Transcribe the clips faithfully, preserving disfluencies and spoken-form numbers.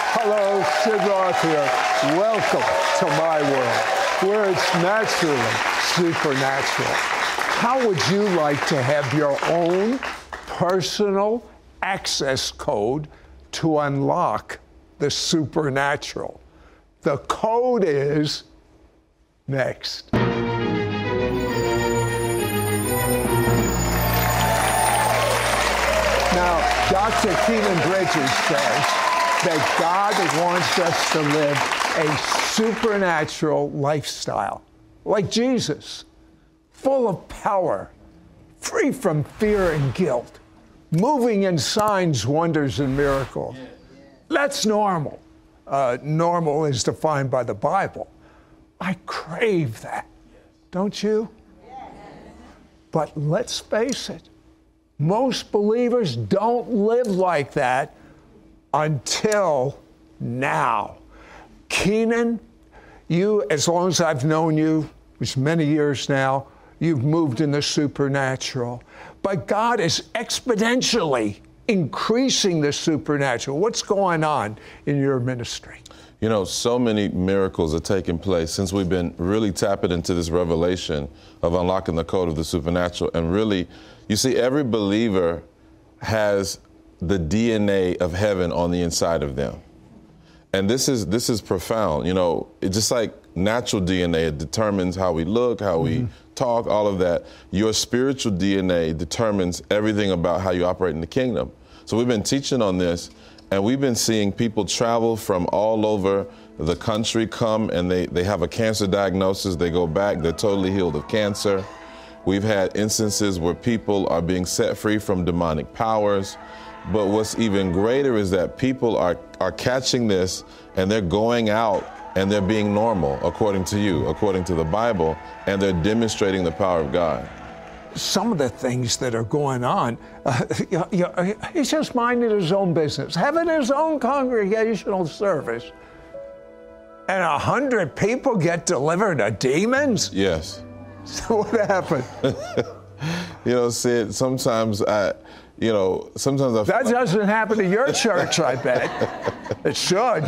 Hello, Sid Roth here. Welcome to my world, where it's naturally supernatural. How would you like to have your own personal access code to unlock the supernatural? The code is next. Now, Doctor Keenan Bridges says that God wants us to live a supernatural lifestyle, like Jesus, full of power, free from fear and guilt, moving in signs, wonders, and miracles. That's normal. Uh, normal is defined by the Bible. I crave that, don't you? But let's face it, most believers don't live like that until now. Keenan, you, as long as I've known you, which many years now, you've moved in the supernatural. But God is exponentially increasing the supernatural. What's going on in your ministry? You know, so many miracles are taking place since we've been really tapping into this revelation of unlocking the code of the supernatural. And really, you see, every believer has the D N A of heaven on the inside of them. And this is this is profound. You know, it's just like natural D N A, it determines how we look, how we mm-hmm. talk, all of that. Your spiritual D N A determines everything about how you operate in the kingdom. So we've been teaching on this, and we've been seeing people travel from all over the country, come and they, they have a cancer diagnosis, they go back, they're totally healed of cancer. We've had instances where people are being set free from demonic powers. But what's even greater is that people are, are catching this and they're going out and they're being normal, according to you, according to the Bible, and they're demonstrating the power of God. Some of the things that are going on, uh, you know, he's just minding his own business, having his own congregational service, and a hundred people get delivered of demons? Yes. So what happened? You know, Sid, sometimes I, you know, sometimes I... That doesn't happen to your church, I bet. It should.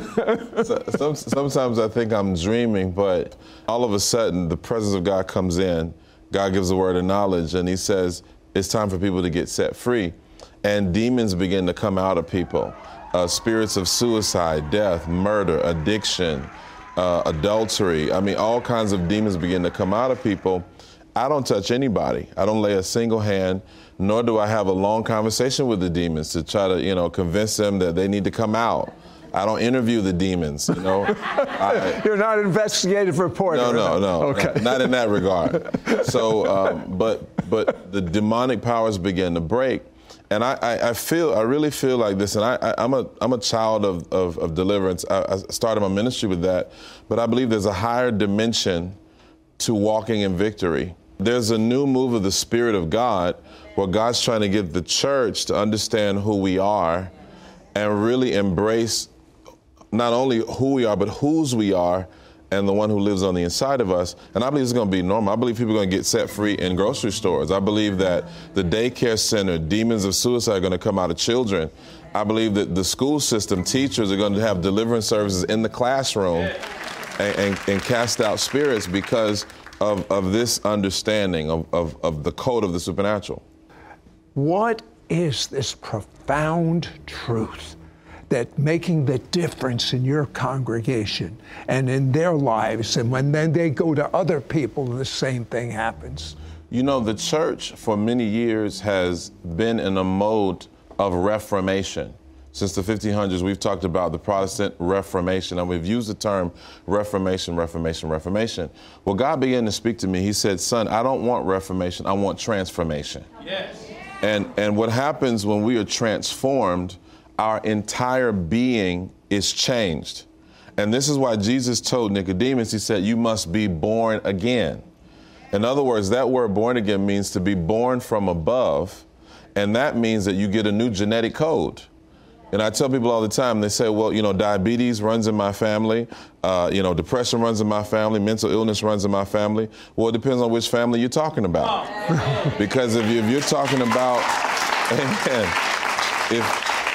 so, some, sometimes I think I'm dreaming, but all of a sudden the presence of God comes in. God gives a word of knowledge, and he says, it's time for people to get set free. And demons begin to come out of people. Uh, spirits of suicide, death, murder, addiction, uh, adultery. I mean, all kinds of demons begin to come out of people. I don't touch anybody. I don't lay a single hand, nor do I have a long conversation with the demons to try to, you know, convince them that they need to come out. I don't interview the demons, you know. I, You're not an investigative reporter. No, no, no. Okay. Not, not in that regard. So, um, but but the demonic powers begin to break, and I, I, I feel I really feel like this, and I, I I'm a I'm a child of of, of deliverance. I, I started my ministry with that, but I believe there's a higher dimension to walking in victory. There's a new move of the Spirit of God where God's trying to get the church to understand who we are and really embrace not only who we are, but whose we are and the one who lives on the inside of us. And I believe it's going to be normal. I believe people are going to get set free in grocery stores. I believe that the daycare center, demons of suicide are going to come out of children. I believe that the school system, teachers are going to have deliverance services in the classroom and, and, and cast out spirits because of, of this understanding of, of, of the code of the supernatural. What is this profound truth that making the difference in your congregation and in their lives, and when then they go to other people, the same thing happens? You know, the church for many years has been in a mode of reformation. Since the fifteen hundreds, we've talked about the Protestant Reformation, and we've used the term reformation, reformation, reformation. Well, God began to speak to me. He said, son, I don't want reformation, I want transformation. Yes. And, and what happens when we are transformed, our entire being is changed. And this is why Jesus told Nicodemus, he said, you must be born again. In other words, that word born again means to be born from above. And that means that you get a new genetic code. And I tell people all the time, they say, well, you know, diabetes runs in my family, uh, you know, depression runs in my family, mental illness runs in my family. Well, it depends on which family you're talking about. Because if, you, if you're talking about, amen, if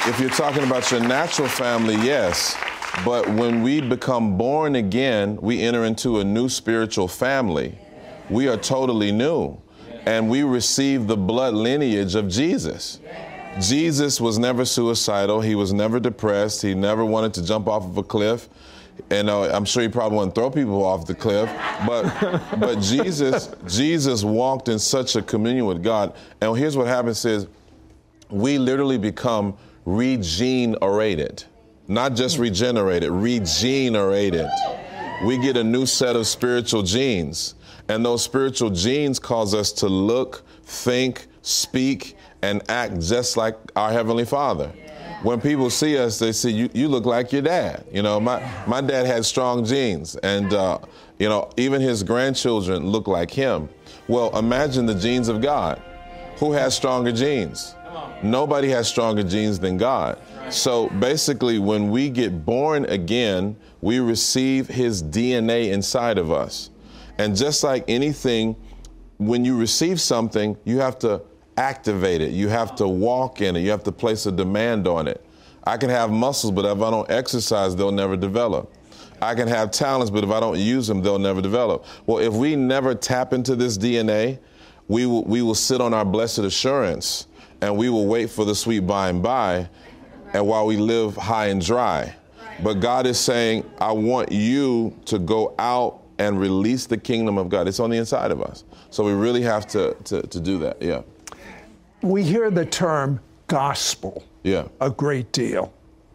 if you're talking about your natural family, yes. But when we become born again, we enter into a new spiritual family. We are totally new. And we receive the blood lineage of Jesus. Jesus was never suicidal. He was never depressed. He never wanted to jump off of a cliff. And uh, I'm sure he probably wouldn't throw people off the cliff. But but Jesus Jesus walked in such a communion with God. And here's what happens is we literally become regenerated. Not just regenerated, regenerated. We get a new set of spiritual genes. And those spiritual genes cause us to look, think, speak, and act just like our Heavenly Father. When people see us, they say, you, you look like your dad. You know, my, my dad had strong genes, and, uh, you know, even his grandchildren look like him. Well, imagine the genes of God. Who has stronger genes? Nobody has stronger genes than God. So basically, when we get born again, we receive his D N A inside of us. And just like anything, when you receive something, you have to activate it. You have to walk in it. You have to place a demand on it. I can have muscles, but if I don't exercise, they'll never develop. I can have talents, but if I don't use them, they'll never develop. Well, if we never tap into this D N A, we will, we will sit on our blessed assurance, and we will wait for the sweet by and by, and while we live high and dry. But God is saying, I want you to go out and release the kingdom of God. It's on the inside of us. So we really have to, to, to do that, yeah. We hear the term gospel yeah. a great deal.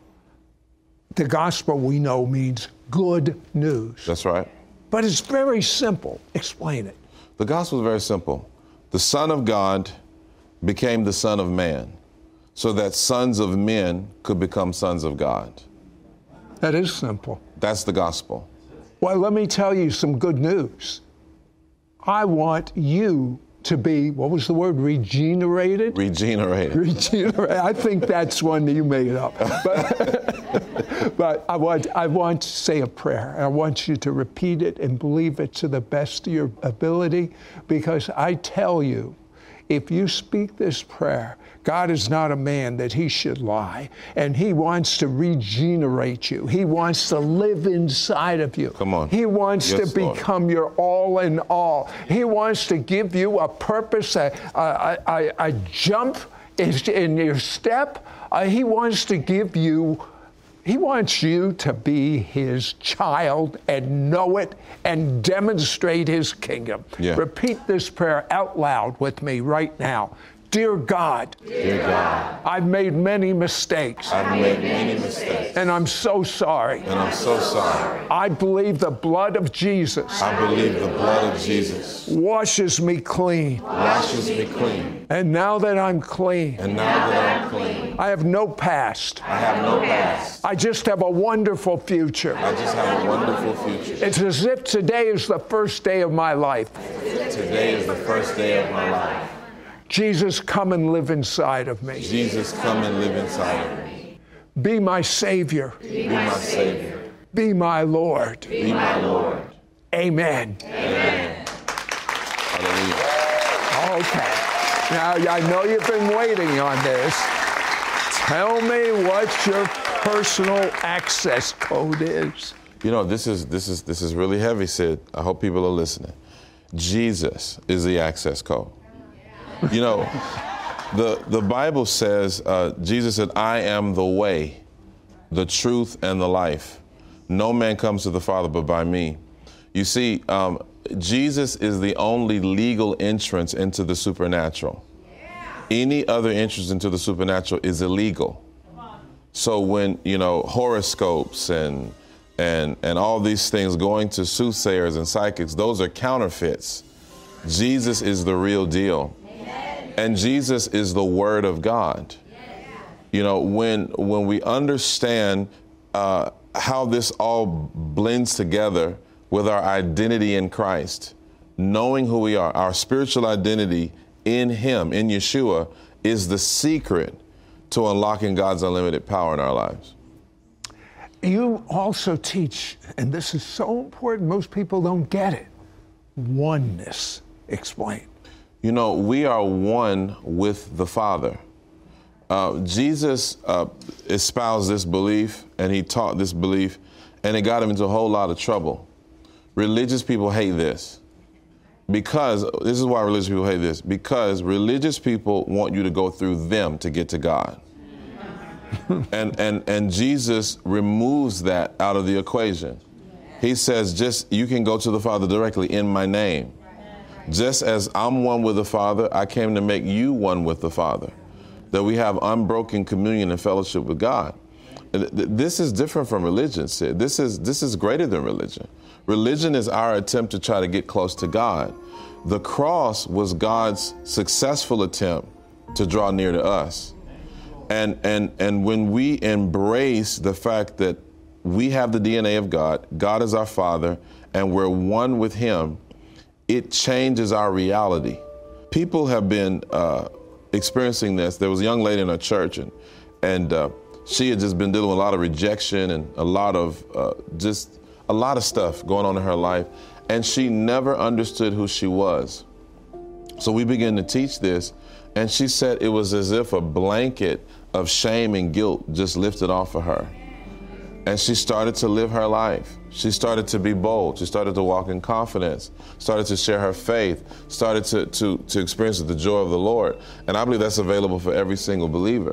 The gospel, we know, means good news. That's right. But it's very simple. Explain it. The gospel is very simple. The Son of God became the Son of Man so that sons of men could become sons of God. That is simple. That's the gospel. Well, let me tell you some good news. I want you to be, what was the word, regenerated? Regenerated. Regenerated. I think that's one that you made up. But, but I want I want to say a prayer. I want you to repeat it and believe it to the best of your ability, because I tell you, if you speak this prayer, God is not a man that he should lie, and he wants to regenerate you. He wants to live inside of you. Come on. He wants yes, to become Lord. Your all in all. He wants to give you a purpose, a, a, a, a jump in your step. Uh, he wants to give you He wants you to be his child and know it and demonstrate his kingdom. Yeah. Repeat this prayer out loud with me right now. Dear God, Dear God, I've made many mistakes. I've made many mistakes. And I'm so sorry. And I'm so sorry. I believe the blood of Jesus I believe the blood of Jesus washes me clean. washes me clean. And now that I'm clean, And now that I'm clean, I have no past. I have no past. I just have a wonderful future. I just have a wonderful future. It's as if today is the first day of my life. Today is the first day of my life. Jesus, come and live inside of me. Jesus, come and live inside of me. Be my Savior. Be my Savior. Be my Lord. Be my Lord. Amen. Amen. Hallelujah. Okay. Now, I know you've been waiting on this. Tell me what your personal access code is. You know, this is this is this is really heavy, Sid. I hope people are listening. Jesus is the access code. You know, the the Bible says, uh, Jesus said, I am the way, the truth, and the life. No man comes to the Father but by me. You see, um, Jesus is the only legal entrance into the supernatural. Any other entrance into the supernatural is illegal. So when, you know, horoscopes and and and all these things, going to soothsayers and psychics, those are counterfeits. Jesus is the real deal. And Jesus is the Word of God. You know, when when we understand uh, how this all blends together with our identity in Christ, knowing who we are, our spiritual identity in Him, in Yeshua, is the secret to unlocking God's unlimited power in our lives. You also teach, and this is so important, most people don't get it, oneness. Explain. You know, we are one with the Father. Uh, Jesus uh, espoused this belief, and he taught this belief, and it got him into a whole lot of trouble. Religious people hate this. Because, this is why religious people hate this, because religious people want you to go through them to get to God. and, and, and Jesus removes that out of the equation. He says, just, you can go to the Father directly in my name. Just as I'm one with the Father, I came to make you one with the Father. That we have unbroken communion and fellowship with God. This is different from religion, Sid. This is, this is greater than religion. Religion is our attempt to try to get close to God. The cross was God's successful attempt to draw near to us. And, and, and when we embrace the fact that we have the D N A of God, God is our Father, and we're one with Him, it changes our reality. People have been uh, experiencing this. There was a young lady in our church, and, and uh, she had just been dealing with a lot of rejection and a lot of uh, just a lot of stuff going on in her life, and she never understood who she was. So we began to teach this, and she said it was as if a blanket of shame and guilt just lifted off of her. And she started to live her life. She started to be bold. She started to walk in confidence, started to share her faith, started to, to, to experience the joy of the Lord. And I believe that's available for every single believer.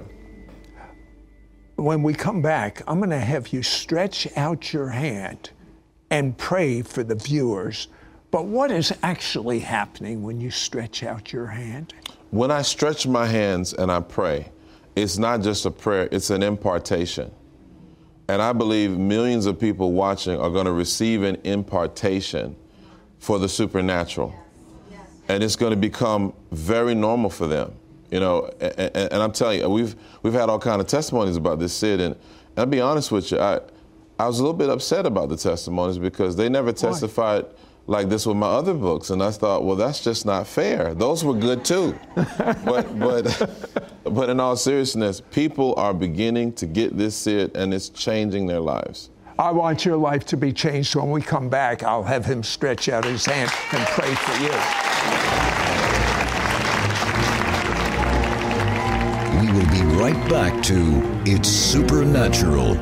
When we come back, I'm going to have you stretch out your hand and pray for the viewers. But what is actually happening when you stretch out your hand? When I stretch my hands and I pray, it's not just a prayer, it's an impartation. And I believe millions of people watching are going to receive an impartation for the supernatural. And it's going to become very normal for them. You know, and, and I'm telling you, we've we've had all kinds of testimonies about this, Sid. And, and I'll be honest with you, I, I was a little bit upset about the testimonies because they never testified Why? like this with my other books. And I thought, well, that's just not fair. Those were good too. but but but in all seriousness, people are beginning to get this, Sid, and it's changing their lives. I want your life to be changed. When we come back, I'll have him stretch out his hand and pray for you. We will be right back to It's Supernatural.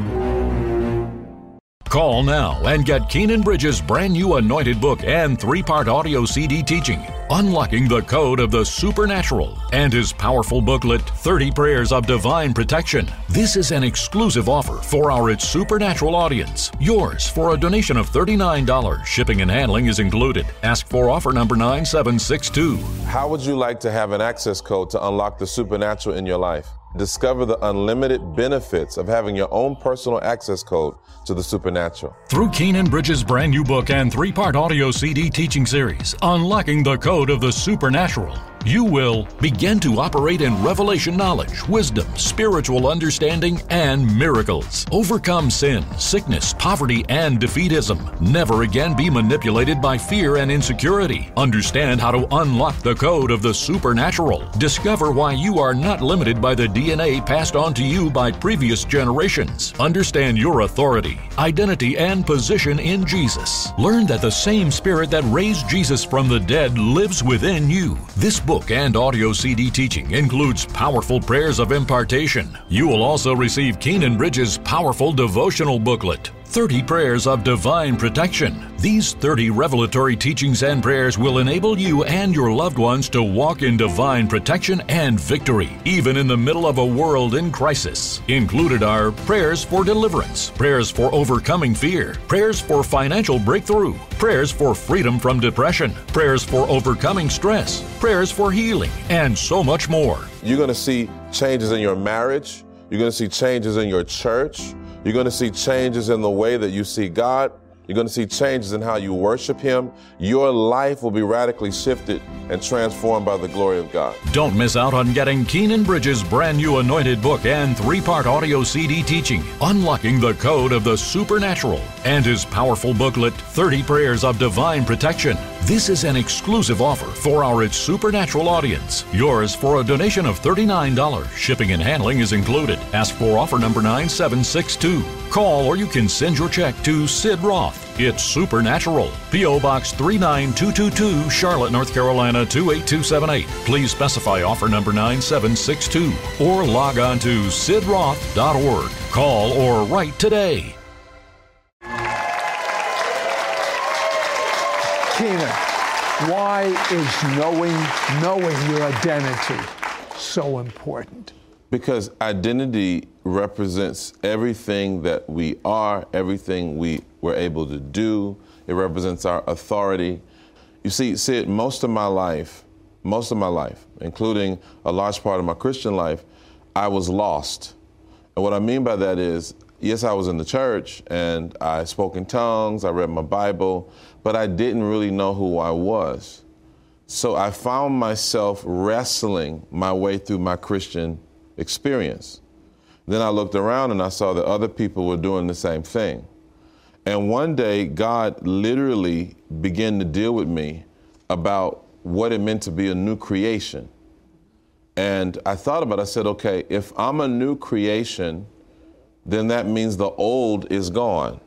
Call now and get Keenan Bridges' brand new anointed book and three-part audio C D teaching, Unlocking the Code of the Supernatural, and his powerful booklet, thirty Prayers of Divine Protection. This is an exclusive offer for our It's Supernatural audience. Yours for a donation of thirty-nine dollars. Shipping and handling is included. Ask for offer number nine seven six two. How would you like to have an access code to unlock the supernatural in your life? Discover the unlimited benefits of having your own personal access code to the supernatural. Through Keenan Bridges' brand new book and three-part audio C D teaching series, Unlocking the Code of the Supernatural, you will begin to operate in revelation knowledge, wisdom, spiritual understanding, and miracles. Overcome sin, sickness, poverty, and defeatism. Never again be manipulated by fear and insecurity. Understand how to unlock the code of the supernatural. Discover why you are not limited by the D N A passed on to you by previous generations. Understand your authority, identity, and position in Jesus. Learn that the same Spirit that raised Jesus from the dead lives within you. This book and audio C D teaching includes powerful prayers of impartation. You will also receive Keenan Bridges' powerful devotional booklet, thirty Prayers of Divine Protection. These thirty revelatory teachings and prayers will enable you and your loved ones to walk in divine protection and victory, even in the middle of a world in crisis. Included are prayers for deliverance, prayers for overcoming fear, prayers for financial breakthrough, prayers for freedom from depression, prayers for overcoming stress, prayers for healing, and so much more. You're going to see changes in your marriage. You're going to see changes in your church. You're going to see changes in the way that you see God. You're going to see changes in how you worship Him. Your life will be radically shifted and transformed by the glory of God. Don't miss out on getting Keenan Bridges' brand new anointed book and three-part audio C D teaching, Unlocking the Code of the Supernatural, and his powerful booklet, thirty Prayers of Divine Protection. This is an exclusive offer for our It's Supernatural audience. Yours for a donation of thirty-nine dollars. Shipping and handling is included. Ask for offer number nine seven six two. Call or you can send your check to Sid Roth, It's Supernatural. P O. Box three nine two two two, Charlotte, North Carolina two eight two seven eight. Please specify offer number nine seven six two or log on to sid roth dot org. Call or write today. Tina, why is knowing knowing your identity so important? Because identity represents everything that we are, everything we were able to do. It represents our authority. You see, Sid, most of my life, most of my life, including a large part of my Christian life, I was lost. And what I mean by that is, yes, I was in the church and I spoke in tongues, I read my Bible, but I didn't really know who I was. So I found myself wrestling my way through my Christian experience. Then I looked around and I saw that other people were doing the same thing. And one day, God literally began to deal with me about what it meant to be a new creation. And I thought about it, I said, okay, if I'm a new creation, then that means the old is gone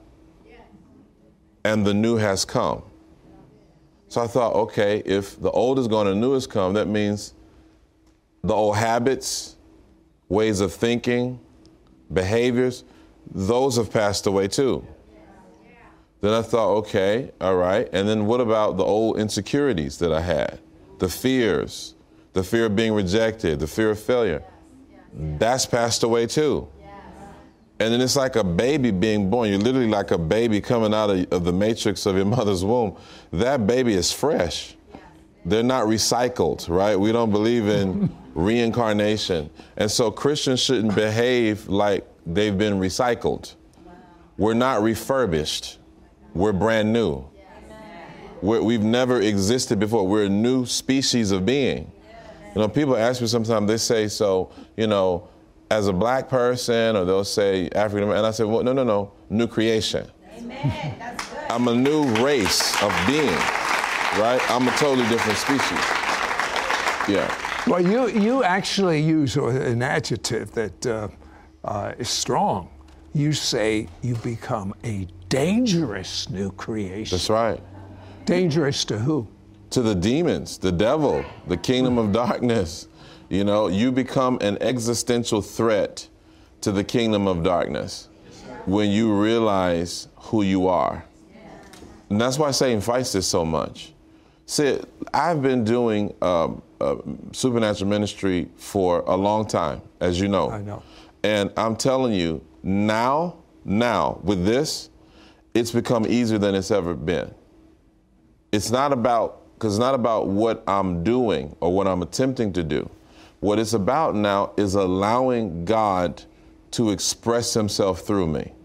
and the new has come. So I thought, okay, if the old is gone and new has come, that means the old habits, ways of thinking, behaviors, those have passed away too. Then I thought, okay, all right. And then what about the old insecurities that I had? The fears, the fear of being rejected, the fear of failure. That's passed away too. And then it's like a baby being born. You're literally like a baby coming out of, of the matrix of your mother's womb. That baby is fresh. They're not recycled, right? We don't believe in reincarnation. And so Christians shouldn't behave like they've been recycled. We're not refurbished. We're brand new. We're, we've never existed before. We're a new species of being. You know, people ask me sometimes, they say, so, you know, as a black person, or they'll say African American, and I say, well, no, no, no, new creation. Amen. That's good. I'm a new race of being, right? I'm a totally different species. Yeah. Well, you, you actually use an adjective that uh, uh, is strong. You say you become a dangerous new creation. That's right. Dangerous to who? To the demons, the devil, the kingdom of darkness. You know, you become an existential threat to the kingdom of darkness when you realize who you are. And that's why Satan fights this so much. See, I've been doing um, uh, supernatural ministry for a long time, as you know. I know. And I'm telling you, now, now, with this, it's become easier than it's ever been. It's not about, because it's not about what I'm doing or what I'm attempting to do. What it's about now is allowing God to express himself through me.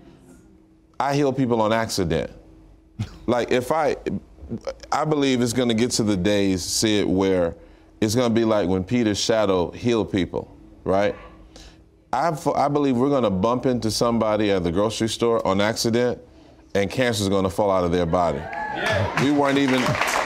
I heal people on accident. Like if I, I believe it's going to get to the days, see it, where it's going to be like when Peter's shadow healed people, right? I, I believe we're going to bump into somebody at the grocery store on accident and cancer is going to fall out of their body. Yeah. We weren't even,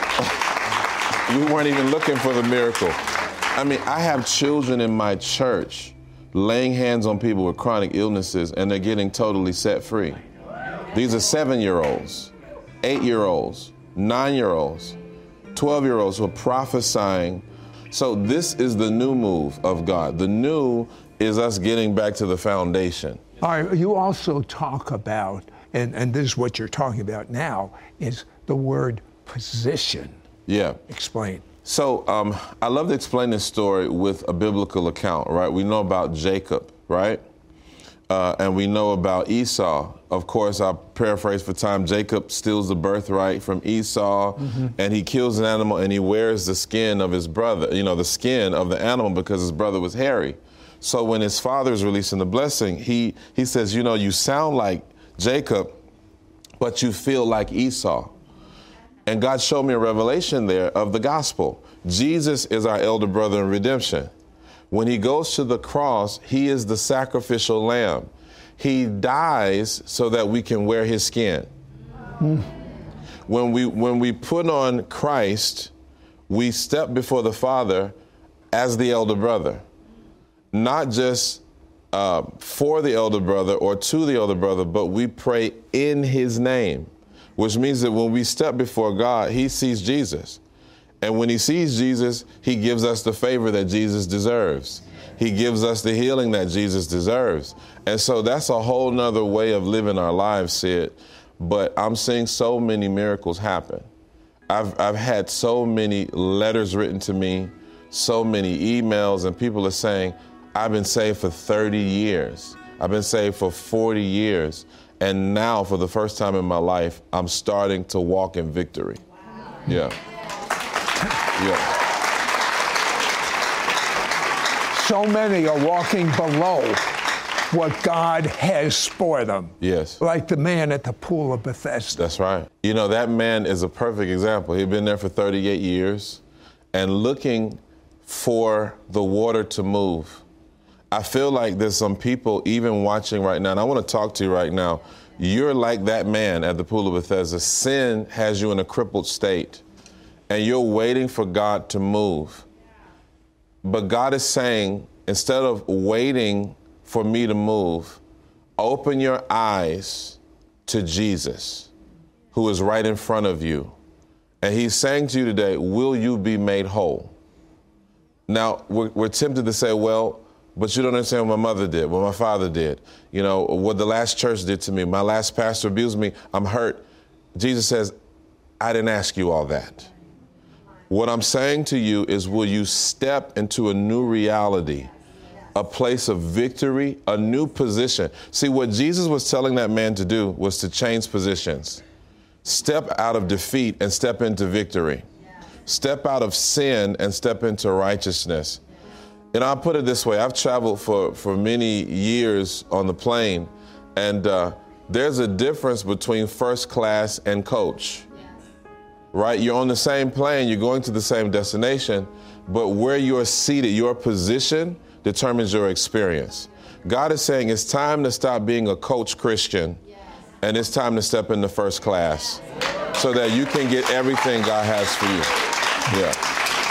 we weren't even looking for the miracle. I mean, I have children in my church laying hands on people with chronic illnesses and they're getting totally set free. These are seven-year-olds, eight-year-olds, nine-year-olds, twelve-year-olds who are prophesying. So this is the new move of God. The new is us getting back to the foundation. All right, you also talk about, and, and this is what you're talking about now, is the word position. Yeah. Explain. So um, I love to explain this story with a biblical account, right? We know about Jacob, right? Uh, and we know about Esau. Of course, I'll paraphrase for time. Jacob steals the birthright from Esau, mm-hmm. and he kills an animal, and he wears the skin of his brother, you know, the skin of the animal because his brother was hairy. So when his father is releasing the blessing, he, he says, you know, you sound like Jacob, but you feel like Esau. And God showed me a revelation there of the gospel. Jesus is our elder brother in redemption. When he goes to the cross, he is the sacrificial lamb. He dies so that we can wear his skin. Mm. When we, when we put on Christ, we step before the Father as the elder brother, not just uh, for the elder brother or to the elder brother, but we pray in his name, which means that when we step before God, he sees Jesus. And when he sees Jesus, he gives us the favor that Jesus deserves. He gives us the healing that Jesus deserves. And so that's a whole nother way of living our lives, Sid. But I'm seeing so many miracles happen. I've, I've had so many letters written to me, so many emails, and people are saying, I've been saved for thirty years. I've been saved for forty years. And now, for the first time in my life, I'm starting to walk in victory. Wow. Yeah. Yeah. So many are walking below what God has for them. Yes. Like the man at the pool of Bethesda. That's right. You know, that man is a perfect example. He'd been there for thirty-eight years and looking for the water to move. I feel like there's some people even watching right now, and I want to talk to you right now. You're like that man at the pool of Bethesda. Sin has you in a crippled state, and you're waiting for God to move. But God is saying, instead of waiting for me to move, open your eyes to Jesus, who is right in front of you. And he's saying to you today, will you be made whole? Now, we're, we're tempted to say, well, but you don't understand what my mother did, what my father did, you know, what the last church did to me. My last pastor abused me. I'm hurt. Jesus says, I didn't ask you all that. What I'm saying to you is, will you step into a new reality, a place of victory, a new position? See, what Jesus was telling that man to do was to change positions. Step out of defeat and step into victory. Step out of sin and step into righteousness. And I'll put it this way. I've traveled for, for many years on the plane, and uh, there's a difference between first class and coach. Right? You're on the same plane, you're going to the same destination, but where you're seated, your position determines your experience. God is saying it's time to stop being a coach Christian, and it's time to step into first class so that you can get everything God has for you. Yeah.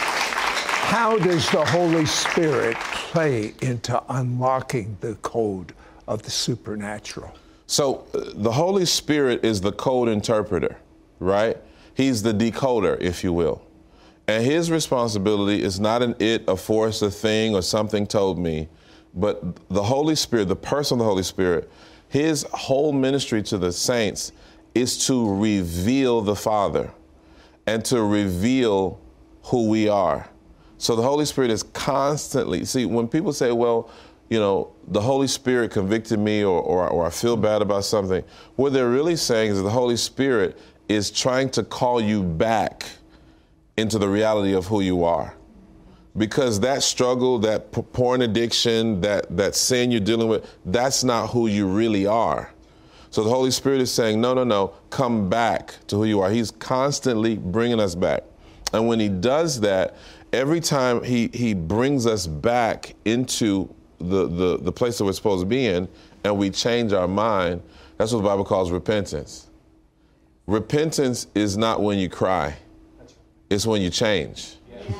How does the Holy Spirit play into unlocking the code of the supernatural? So uh, the Holy Spirit is the code interpreter, right? He's the decoder, if you will. And his responsibility is not an it, a force, a thing, or something told me, but the Holy Spirit, the person of the Holy Spirit, his whole ministry to the saints is to reveal the Father and to reveal who we are. So the Holy Spirit is constantly, see, when people say, well, you know, the Holy Spirit convicted me, or, or, or I feel bad about something, what they're really saying is that the Holy Spirit is trying to call you back into the reality of who you are. Because that struggle, that porn addiction, that, that sin you're dealing with, that's not who you really are. So the Holy Spirit is saying, no, no, no, come back to who you are. He's constantly bringing us back. And when he does that, every time he, he brings us back into the, the, the place that we're supposed to be in, and we change our mind, that's what the Bible calls repentance. Repentance is not when you cry. It's when you change.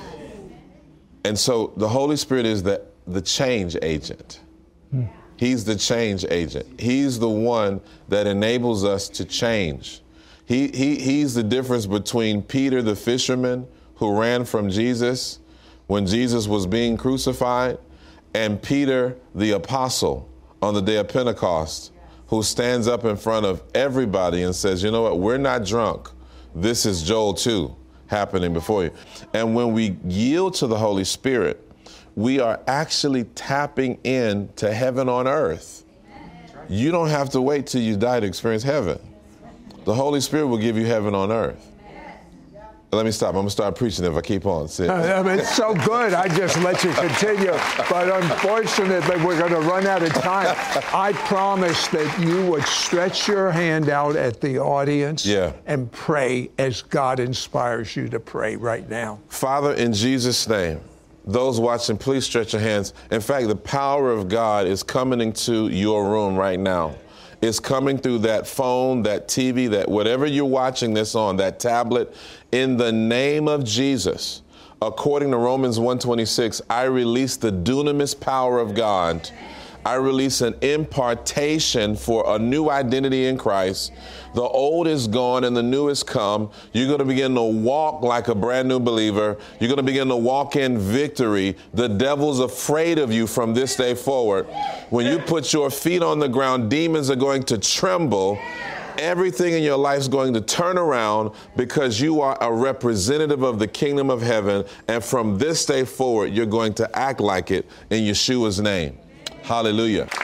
And so the Holy Spirit is the, the change agent. He's the change agent. He's the one that enables us to change. He, he, he's the difference between Peter, the fisherman, who ran from Jesus when Jesus was being crucified, and Peter, the apostle, on the day of Pentecost, who stands up in front of everybody and says, you know what, we're not drunk. This is Joel two happening before you. And when we yield to the Holy Spirit, we are actually tapping in to heaven on earth. You don't have to wait till you die to experience heaven. The Holy Spirit will give you heaven on earth. Let me stop. I'm going to start preaching if I keep on. I mean, it's so good. I just let you continue. But unfortunately, we're going to run out of time. I promise that you would stretch your hand out at the audience yeah. and pray as God inspires you to pray right now. Father, in Jesus' name, those watching, please stretch your hands. In fact, the power of God is coming into your room right now. It's coming through that phone, that T V, that whatever you're watching this on, that tablet. In the name of Jesus, according to Romans one twenty-six, I release the dunamis power of God. I release an impartation for a new identity in Christ. The old is gone and the new has come. You're going to begin to walk like a brand new believer. You're going to begin to walk in victory. The devil's afraid of you from this day forward. When you put your feet on the ground, demons are going to tremble. Everything in your life is going to turn around because you are a representative of the kingdom of heaven. And from this day forward, you're going to act like it in Yeshua's name. Hallelujah.